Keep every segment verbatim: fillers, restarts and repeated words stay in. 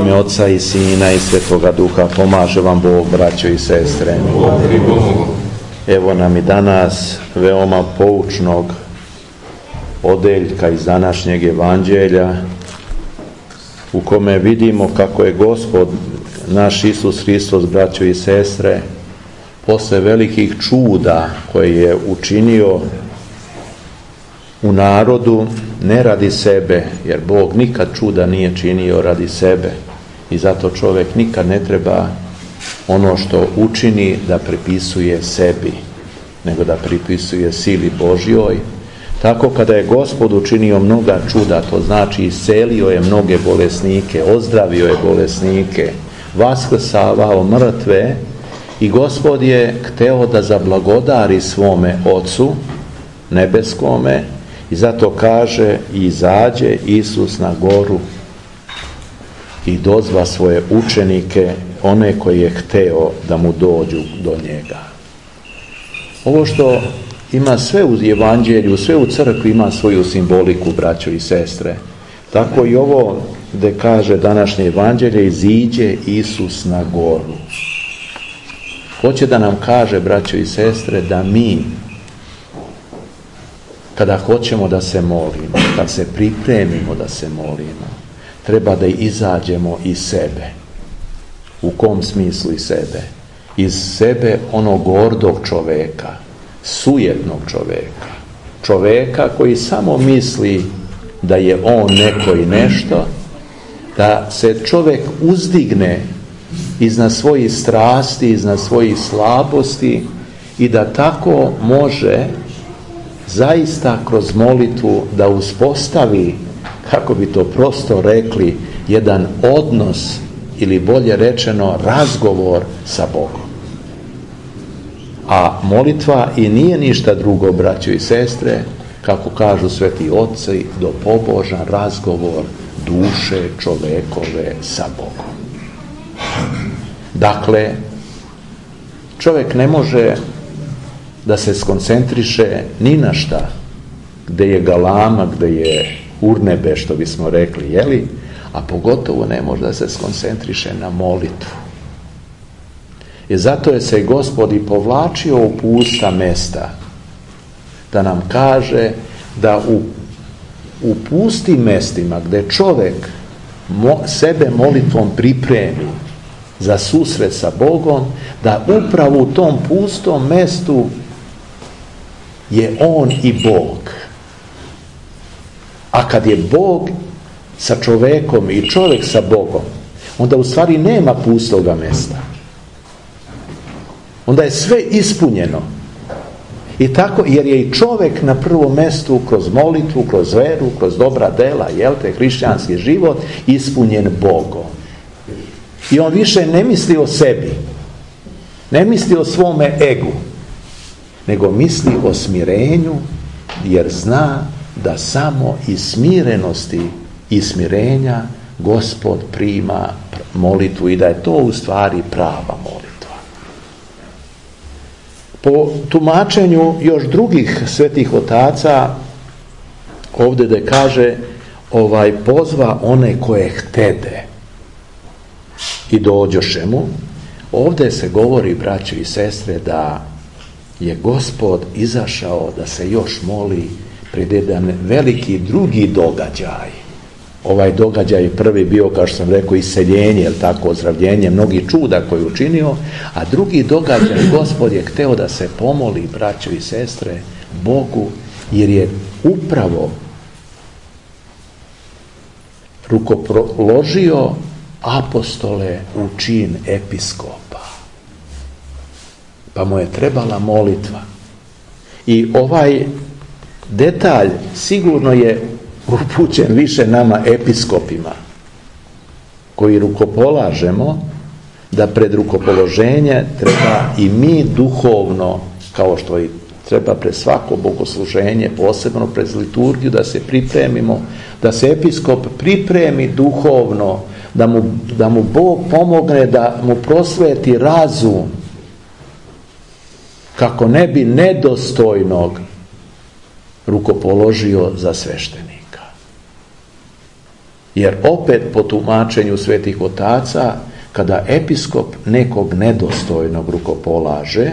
ime Oca i Sina i Svetoga Duha. Pomaže vam Bog, braćo i sestre. Evo nam i danas veoma poučnog odeljka iz današnjeg evanđelja, u kome vidimo kako je Gospod naš Isus Hristos, braćo i sestre, posle velikih čuda koje je učinio u narodu, ne radi sebe, jer Bog nikad čuda nije činio radi sebe, i zato čovjek nikad ne treba ono što učini da pripisuje sebi, nego da pripisuje sili Božjoj. Tako kada je Gospod učinio mnoga čuda, to znači iscelio je mnoge bolesnike, ozdravio je bolesnike, vaskrsavao mrtve, i Gospod je hteo da zablagodari svome Ocu nebeskome, i zato kaže: i izađe Isus na goru i dozva svoje učenike, one koji je hteo da mu dođu do njega. Ovo što ima sve u evanđelju, sve u crkvi ima svoju simboliku, braćo i sestre. Tako i ovo gde kaže današnje evanđelje: iziđe Isus na goru. Hoće da nam kaže, braćo i sestre, da mi, kada hoćemo da se molimo, kad se pripremimo da se molimo, treba da izađemo iz sebe. U kom smislu iz sebe? Iz sebe onog gordog čoveka, sujetnog čoveka, čoveka koji samo misli da je on neko i nešto, da se čovjek uzdigne iznad svojih strasti, iznad svojih slabosti, i da tako može zaista kroz molitvu da uspostavi, kako bi to prosto rekli, jedan odnos, ili bolje rečeno razgovor sa Bogom. A molitva i nije ništa drugo, braćo i sestre, kako kažu sveti oci, do pobožan razgovor duše čovekove sa Bogom. Dakle, čovjek ne može da se skoncentriše ni na šta, gde je galama, gde je urnebe, što bismo rekli, jeli? A pogotovo ne može da se skoncentriše na molitvu. I zato je se Gospod i povlačio u pusta mesta, da nam kaže da u, u pustim mestima gde čovjek mo, sebe molitvom pripremi za susret sa Bogom, da upravo u tom pustom mestu je on i Bog. A kad je Bog sa čovjekom i čovjek sa Bogom, onda u stvari nema pustoga mesta. Onda je sve ispunjeno. I tako, jer je i čovjek na prvom mjestu kroz molitvu, kroz veru, kroz dobra dela, jel te, hrišćanski život, ispunjen Bogom. I on više ne misli o sebi, ne misli o svome egu, nego misli o smirenju, jer zna da samo iz smirenosti i smirenja Gospod prima molitvu, i da je to u stvari prava molitva. Po tumačenju još drugih svetih otaca, ovdje da kaže ovaj pozva one koje htede i dođoše mu, ovdje se govori, braćo i sestre, da je Gospod izašao da se još moli pred jedan veliki drugi događaj. Ovaj događaj je prvi bio, kao što sam rekao, iseljenje, jel tako, ozdravljenje, mnogi čuda koje je učinio, a drugi događaj, Gospod je hteo da se pomoli, braćo i sestre, Bogu, jer je upravo rukopoložio apostole u čin episkopa. Pa mu je trebala molitva. I ovaj detalj sigurno je upućen više nama episkopima, koji rukopolažemo, da pred rukopoloženje treba i mi duhovno, kao što i treba pred svako bogosluženje, posebno pred liturgiju, da se pripremimo, da se episkop pripremi duhovno, da mu, da mu Bog pomogne, da mu prosveti razum, kako ne bi nedostojnog rukopoložio za sveštenika. Jer opet po tumačenju svetih otaca, kada episkop nekog nedostojnog rukopolaže,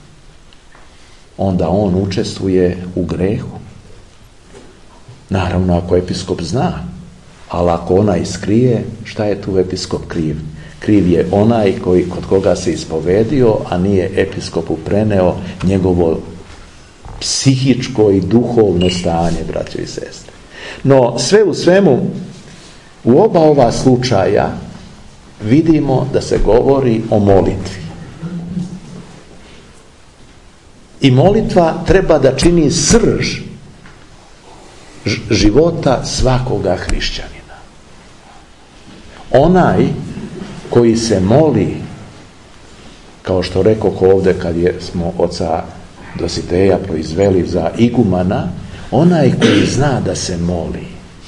onda on učestvuje u grehu. Naravno, ako episkop zna, ali ako onaj skrije, šta je tu episkop kriv? Kriv je onaj koji, kod koga se ispovedio, a nije episkopu preneo njegovo psihičko i duhovno stanje, braćo i sestre. No, sve u svemu, u oba ova slučaja vidimo da se govori o molitvi. I molitva treba da čini srž života svakoga hrišćanina. Onaj koji se moli, kao što rekoh ovdje kad je, smo oca Dositeja proizveli za igumana, onaj koji zna da se moli,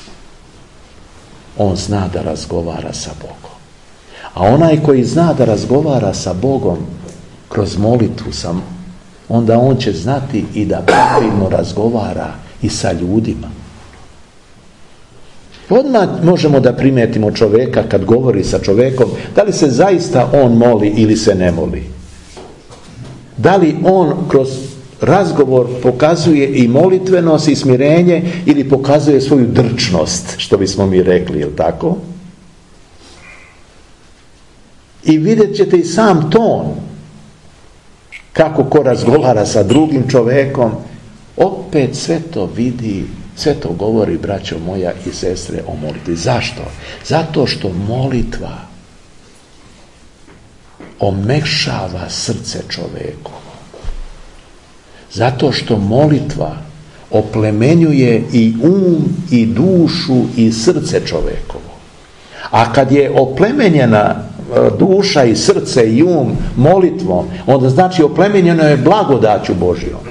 on zna da razgovara sa Bogom. A onaj koji zna da razgovara sa Bogom kroz molitvu sam, onda on će znati i da pravilno razgovara i sa ljudima. Odmah možemo da primetimo čovjeka kad govori sa čovjekom, da li se zaista on moli ili se ne moli. Da li on kroz razgovor pokazuje i molitvenost i smirenje ili pokazuje svoju drčnost, što bismo mi rekli, je li tako? I vidjet ćete i sam ton, kako ko razgovara sa drugim čovjekom, opet sve to vidi, sve to govori, braćo moja i sestre, o molitvi. Zašto? Zato što molitva omekšava srce čovjekovo. Zato što molitva oplemenjuje i um, i dušu, i srce čovjekovo. A kad je oplemenjena duša i srce i um molitvom, onda znači oplemenjeno je blagodaću Božjom.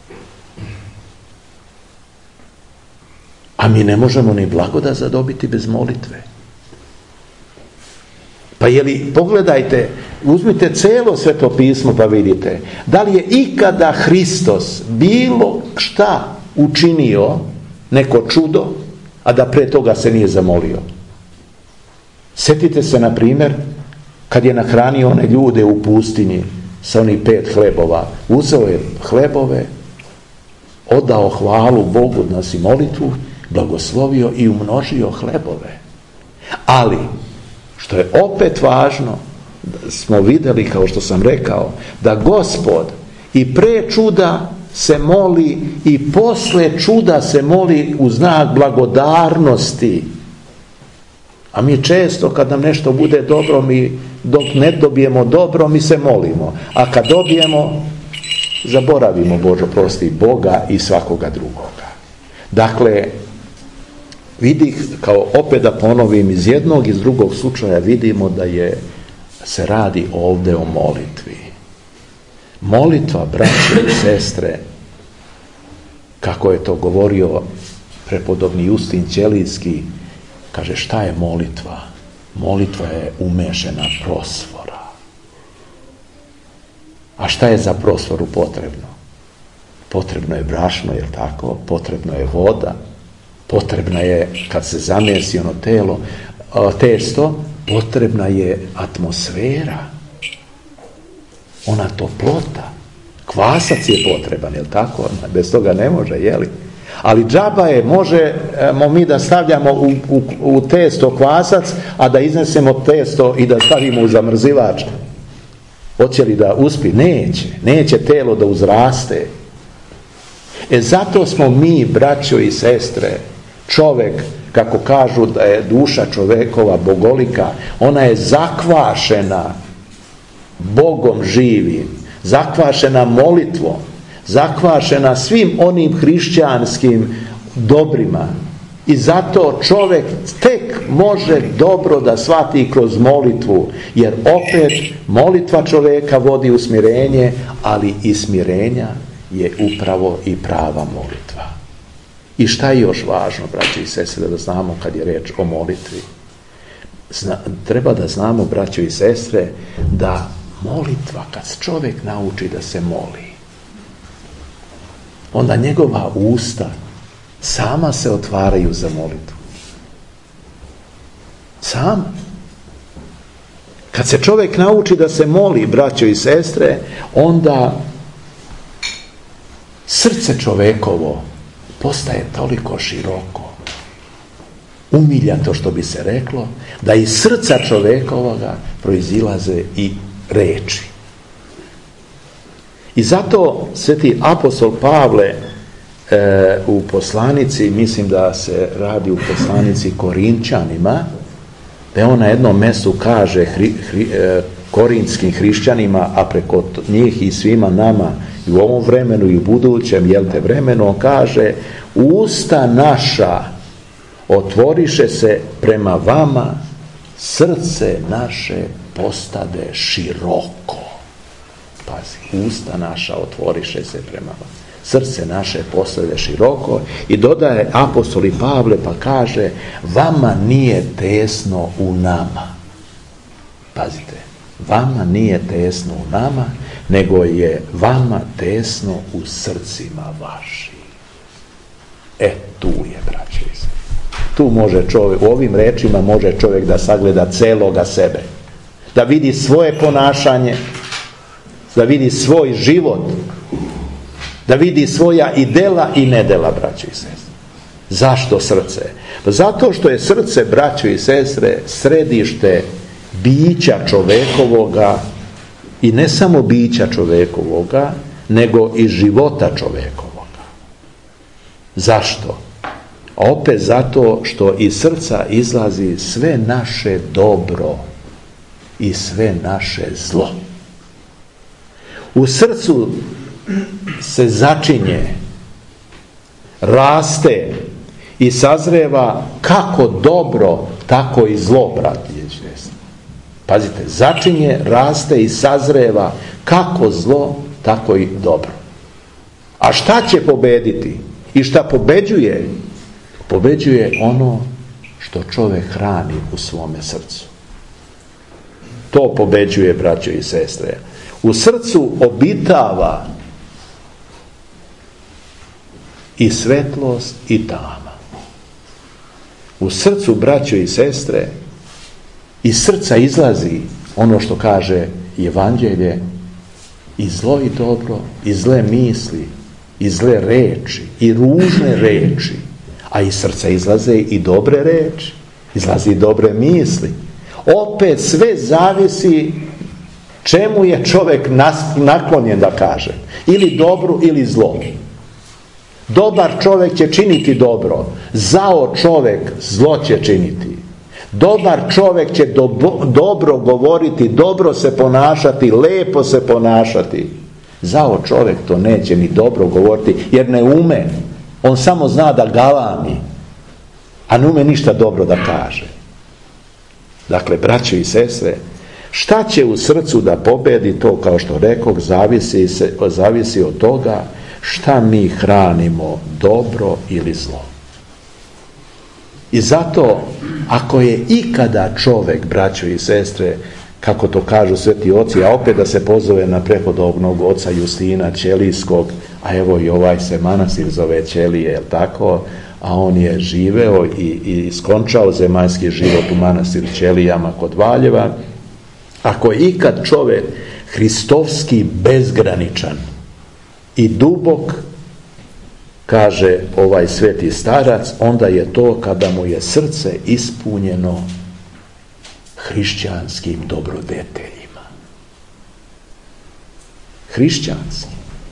A mi ne možemo ni blagodat zadobiti bez molitve. Pa je li, pogledajte, uzmite celo Sveto pismo pa vidite, da li je ikada Hristos bilo šta učinio, neko čudo, a da pre toga se nije zamolio? Sjetite se, na primjer, kad je nahranio one ljude u pustinji sa onih pet hlebova, uzeo je hlebove, odao hvalu Bogu, nosi molitvu, blagoslovio i umnožio hlebove. Ali, što je opet važno, smo vidjeli, kao što sam rekao, da Gospod i pre čuda se moli i posle čuda se moli u znak blagodarnosti. A mi često kad nam nešto bude dobro, mi dok ne dobijemo dobro, mi se molimo. A kad dobijemo, zaboravimo, Bože prosti, Boga i svakoga drugoga. Dakle, vidih, kao opet da ponovim, iz jednog i iz drugog slučaja vidimo da je se radi ovdje o molitvi. Molitva, braće i sestre, kako je to govorio prepodobni Justin Ćelijski, kaže, šta je molitva? Molitva je umešena prosvora. A šta je za prosvoru potrebno? Potrebno je brašno, je li tako? Potrebno je voda. Potrebna je, kad se zamesi ono telo, testo, potrebna je atmosfera. Ona toplota. Kvasac je potreban, je li tako? Bez toga ne može, je li? Ali džaba je, možemo mi da stavljamo u, u, u testo kvasac, a da iznesemo testo i da stavimo u zamrzivač. Hoće li da uspi? Neće. Neće telo da uzraste. E zato smo mi, braćo i sestre, čovjek, kako kažu da je duša čovjekova bogolika, ona je zakvašena Bogom živim, zakvašena molitvom, zakvašena svim onim hrišćanskim dobrima. I zato čovjek tek može dobro da shvati kroz molitvu, jer opet molitva čovjeka vodi u smirenje, ali i smirenja je upravo i prava molitva. I šta je još važno, braći i sestre, da znamo kad je reč o molitvi? Zna, treba da znamo, braći i sestre, da molitva, kad čovjek nauči da se moli, onda njegova usta sama se otvaraju za molitvu. Sam. Kad se čovjek nauči da se moli, braćo i sestre, onda srce čovekovo postaje toliko široko, umiljato, što bi se reklo, da iz srca čovekovoga proizilaze i reči. I zato sveti apostol Pavle e, u poslanici, mislim da se radi u poslanici Korinčanima, da on na jednom mjestu kaže hri, hri, e, korintskim hrišćanima, a preko njih i svima nama i u ovom vremenu i u budućem, jel te vremenu, on kaže: usta naša otvoriše se prema vama, srce naše postade široko. Pazi, usta naša otvoriše se prema vama, srce naše postade široko. I dodaje apostol Pavle pa kaže: vama nije tesno u nama. Pazite, vama nije tesno u nama, nego je vama tesno u srcima vašim. E, tu je, braće i sestre. Tu može čovjek, u ovim rečima može čovjek da sagleda celoga sebe, da vidi svoje ponašanje, da vidi svoj život, da vidi svoja i dela i nedela, braćo i sestre. Zašto srce? Pa zato što je srce, braćo i sestre, središte bića čovekovoga, i ne samo bića čovekovoga, nego i života čovekovoga. Zašto? A opet zato što iz srca izlazi sve naše dobro i sve naše zlo. U srcu se začinje, raste i sazreva kako dobro, tako i zlo, brati i sestre. Pazite, začinje, raste i sazreva kako zlo, tako i dobro. A šta će pobediti? I šta pobeđuje? Pobeđuje ono što čovjek hrani u svome srcu. To pobeđuje, braćo i sestre. U srcu obitava i svetlost i tama. U srcu, braćo i sestre, iz srca izlazi ono što kaže Evanđelje: i zlo i dobro, i zle misli, i zle reči, i ružne reči. A iz srca izlaze i dobre reči, izlazi i dobre misli. Opet sve zavisi čemu je čovjek naklonjen da kaže. Ili dobro ili zlo. Dobar čovjek će činiti dobro, zao čovjek zlo će činiti. Dobar čovjek će do, dobro govoriti, dobro se ponašati, lepo se ponašati. Zao čovjek to neće ni dobro govoriti, jer ne ume. On samo zna da galami, a ne ume ništa dobro da kaže. Dakle, braćo i sestre, šta će u srcu da pobedi, to, kao što rekoh, zavisi, se, zavisi od toga šta mi hranimo, dobro ili zlo. I zato, ako je ikada čovjek, braćo i sestre, kako to kažu sveti oci, a opet da se pozove na prepodobnog oca Justina Ćelijskog, a evo i ovaj se manastir zove Ćelije, jel tako? A on je živeo i, i skončao zemaljski život u manastiru Ćelijama kod Valjeva. Ako je ikad čovjek hristovski bezgraničan i dubok, kaže ovaj sveti starac, onda je to kada mu je srce ispunjeno hrišćanskim dobrodeteljima. Hrišćanski.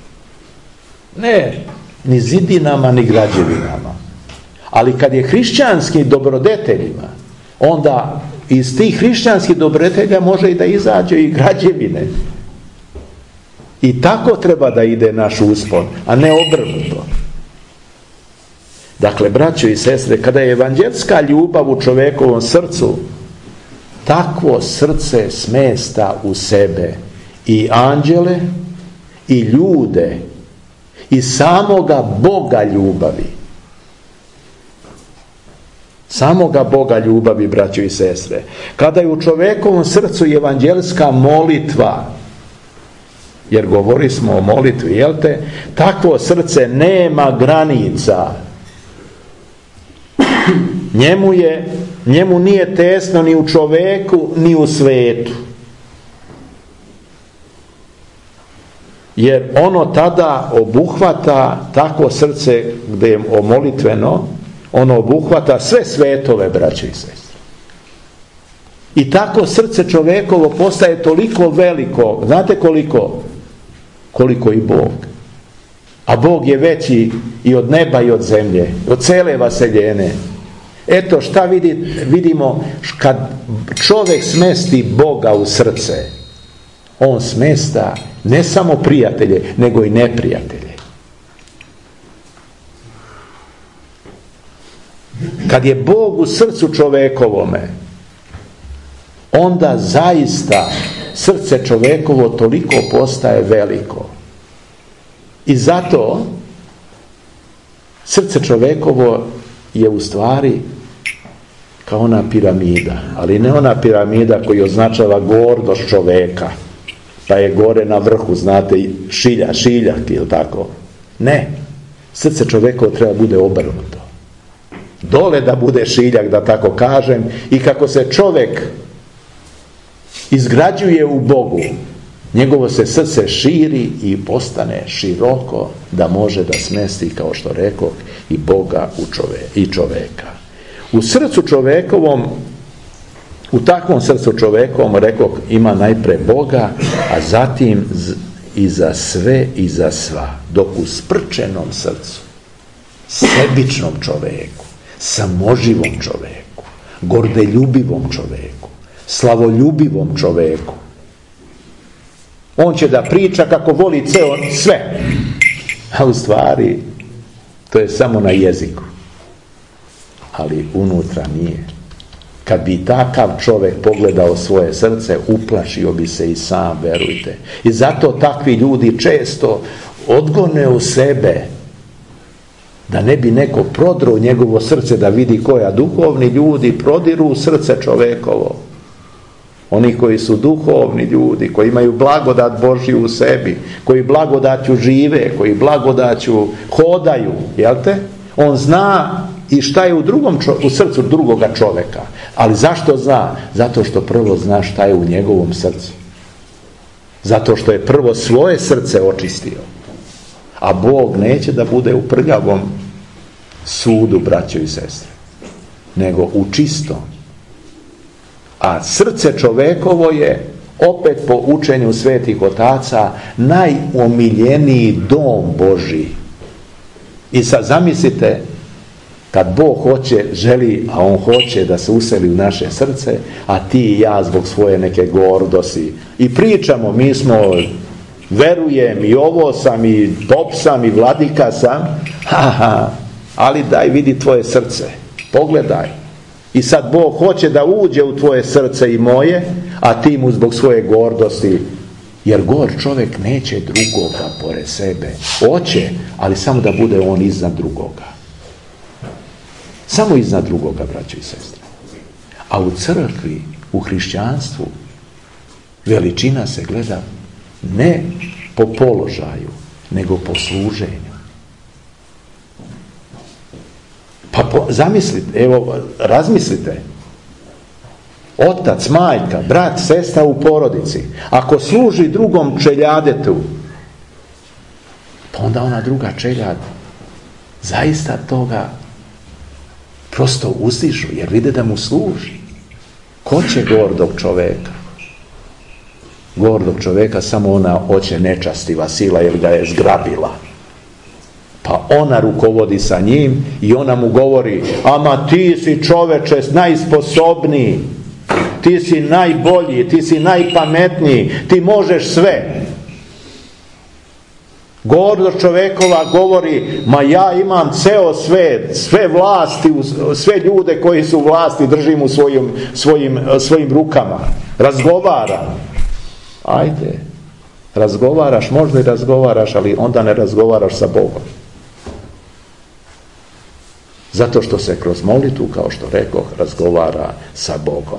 Ne ni zidinama, ni građevinama. Ali kad je hrišćanskim dobrodeteljima, onda iz tih hrišćanskih dobrodetelja može i da izađe i građevine. I tako treba da ide naš uspon, a ne obrnuto. Dakle, braćo i sestre, kada je evanđelska ljubav u čovekovom srcu, takvo srce smesta u sebe i anđele, i ljude, i samoga Boga ljubavi. Samoga Boga ljubavi, braćo i sestre. Kada je u čovekovom srcu evanđelska molitva, jer govori smo o molitvi, jel te? Takvo srce nema granica. Njemu je njemu nije tesno ni u čoveku, ni u svetu. Jer ono tada obuhvata takvo srce gdje je omolitveno, ono obuhvata sve svetove, braće i sestre. I tako srce čovekovo postaje toliko veliko, znate koliko? Koliko i Bog. A Bog je veći i od neba i od zemlje, od cele vaseljene. Eto šta vidi, vidimo kad čovjek smesti Boga u srce, on smesta ne samo prijatelje, nego i neprijatelje. Kad je Bog u srcu čovekovome, onda zaista srce čovekovo toliko postaje veliko. I zato srce čovekovo je u stvari kao ona piramida, ali ne ona piramida koji označava gordost čoveka, pa je gore na vrhu, znate, šilja, šiljak, ili tako. Ne, srce čovekovo treba bude obrnuto. Dole da bude šiljak, da tako kažem, i kako se čovjek izgrađuje u Bogu, njegovo se srce širi i postane široko da može da smesti, kao što rekoh, i Boga u čove, i čoveka. U srcu čovekovom, u takvom srcu čovekovom, rekoh, ima najpre Boga, a zatim i za sve i za sva. Dok u sprčenom srcu, sebičnom čoveku, samoživom čoveku, gordeljubivom čoveku, slavoljubivom čoveku, on će da priča kako voli ceo sve, a u stvari to je samo na jeziku, ali unutra nije. Kad bi takav čovjek pogledao svoje srce, uplašio bi se i sam, verujte. I zato takvi ljudi često odgone u sebe, da ne bi neko prodro njegovo srce, da vidi koja. Duhovni ljudi prodiru u srce čovekovo. Oni koji su duhovni ljudi, koji imaju blagodat Božju u sebi, koji blagodaću žive, koji blagodaću hodaju, jel te? On zna i šta je u, drugom, u srcu drugoga čoveka. Ali zašto zna? Zato što prvo zna šta je u njegovom srcu. Zato što je prvo svoje srce očistio. A Bog neće da bude u prljavom sudu, braćo i sestre, nego u čistom. A srce čovekovo je, opet po učenju svetih otaca, najomiljeniji dom Božji. I sad zamislite, kad Bog hoće, želi, a On hoće da se useli u naše srce, a ti i ja zbog svoje neke gordosti. I pričamo, mi smo, verujem, i ovo sam, i pop sam, i vladika sam, haha, ali daj vidi tvoje srce, pogledaj. I sad Bog hoće da uđe u tvoje srce i moje, a ti mu zbog svoje gordosti, jer gor čovjek neće drugoga pored sebe. Hoće, ali samo da bude on iznad drugoga. Samo iznad drugoga, braćo i sestre. A u crkvi, u hrišćanstvu, veličina se gleda ne po položaju, nego po služenju. Pa po, zamislite, evo, razmislite. Otac, majka, brat, sestra u porodici, ako služi drugom čeljadetu, pa onda ona druga čeljad zaista toga prosto uzdižu, jer vide da mu služi. Ko će gordog čoveka? Gordog čoveka samo ona hoće nečastiva sila, jer ga je zgrabila. Pa ona rukovodi sa njim i ona mu govori, ama ti si čoveče najsposobniji, ti si najbolji, ti si najpametniji, ti možeš sve. Gordost čovekova govori, ma ja imam ceo svet, sve vlasti, sve ljude koji su u vlasti držim u svojim, svojim, svojim rukama. Razgovara. Ajde, razgovaraš, možda i razgovaraš, ali onda ne razgovaraš sa Bogom. Zato što se kroz molitvu, kao što rekoh, razgovara sa Bogom.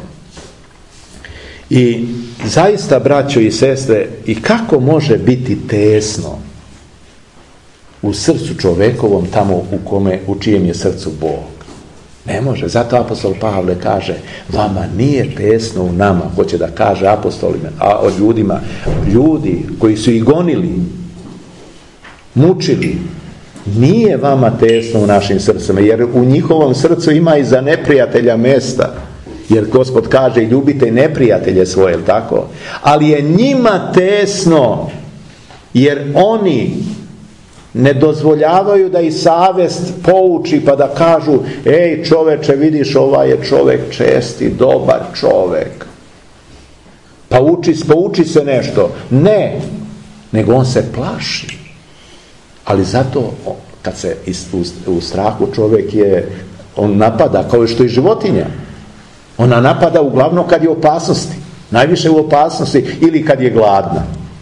I zaista, braćo i sestre, i kako može biti tesno u srcu čovekovom, tamo u kome, u čijem je srcu Bog. Ne može. Zato apostol Pavle kaže, vama nije tesno u nama, hoće da kaže apostolima, a o ljudima, ljudi koji su ih gonili, mučili, nije vama tesno u našim srcima, jer u njihovom srcu ima i za neprijatelja mjesta. Jer Gospod kaže, ljubite neprijatelje svoje, jel tako? Ali je njima tesno, jer oni ne dozvoljavaju da i savjest pouči pa da kažu, ej čoveče, vidiš, ovaj je čovjek česti, dobar čovjek, pa uči, pouči se nešto. Ne, nego on se plaši. Ali zato kad se u strahu čovjek je, on napada kao što i životinja. Ona napada uglavnom kad je u opasnosti, najviše u opasnosti ili kad je gladna.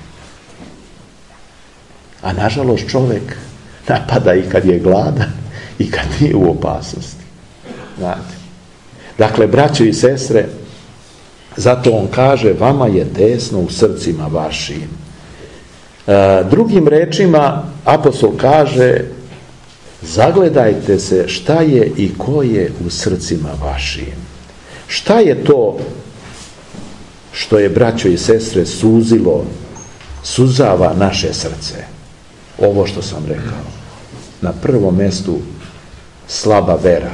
A nažalost čovjek napada i kad je gladan i kad nije u opasnosti. Znate. Dakle, braćo i sestre, zato on kaže, vama je tesno u srcima vašim. E, drugim rečima, apostol kaže, zagledajte se šta je i ko je u srcima vašim. Šta je to što je, braćo i sestre, suzilo, suzava naše srce? Ovo što sam rekao. Na prvom mjestu slaba vera.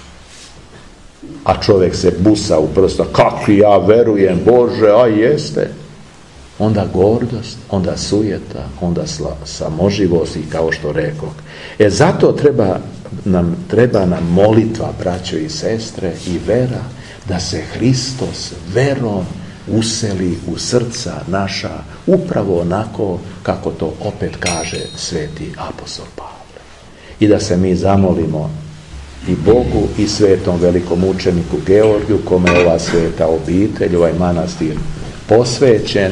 A čovjek se busa u prsta, kako ja verujem, Bože, a jeste. Onda gordost, onda sujeta, onda sla, samoživost i kao što rekao. E zato treba nam, treba nam molitva, braćo i sestre, i vera, da se Hristos verom useli u srca naša, upravo onako kako to opet kaže sveti apostol Pavle. I da se mi zamolimo i Bogu i svetom velikom učeniku Georgiju, kome je ova sveta obitelj, ovaj manastir posvećen,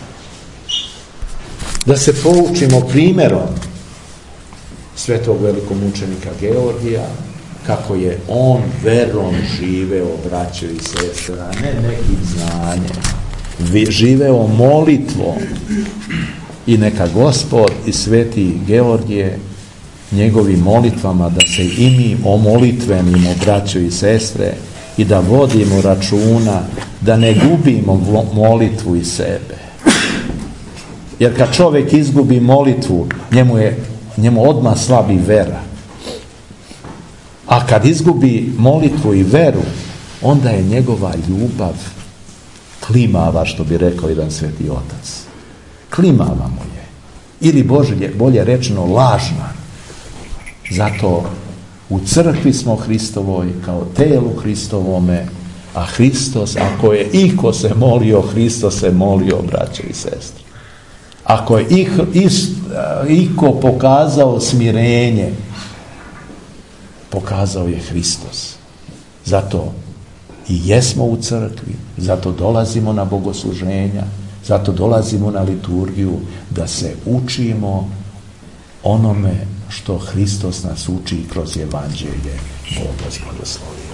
da se poučimo primjerom svetog velikog učenika Georgija, kako je on verom živeo, braćo i sestre, a ne nekim znanjem. Živeo molitvom. I neka Gospod i sveti Georgije njegovim molitvama da se i mi omolitvenimo, braćo i sestre, i da vodimo računa da ne gubimo molitvu iz sebe. Jer kad čovjek izgubi molitvu, njemu je njemu odmah slabi vera. A kad izgubi molitvu i veru, onda je njegova ljubav klimava, što bi rekao jedan sveti otac. Klimava mu je. Ili Bože, bolje rečeno, lažna. Zato u crkvi smo Hristovoj, kao telu Hristovome, a Hristos, ako je iko se molio, Hristos se molio, braćo i sestre. Ako je ih, is, iko pokazao smirenje, pokazao je Hristos. Zato i jesmo u crkvi, zato dolazimo na bogosluženja, zato dolazimo na liturgiju, da se učimo onome što Hristos nas uči kroz evanđelje. Bog vas blagoslovi.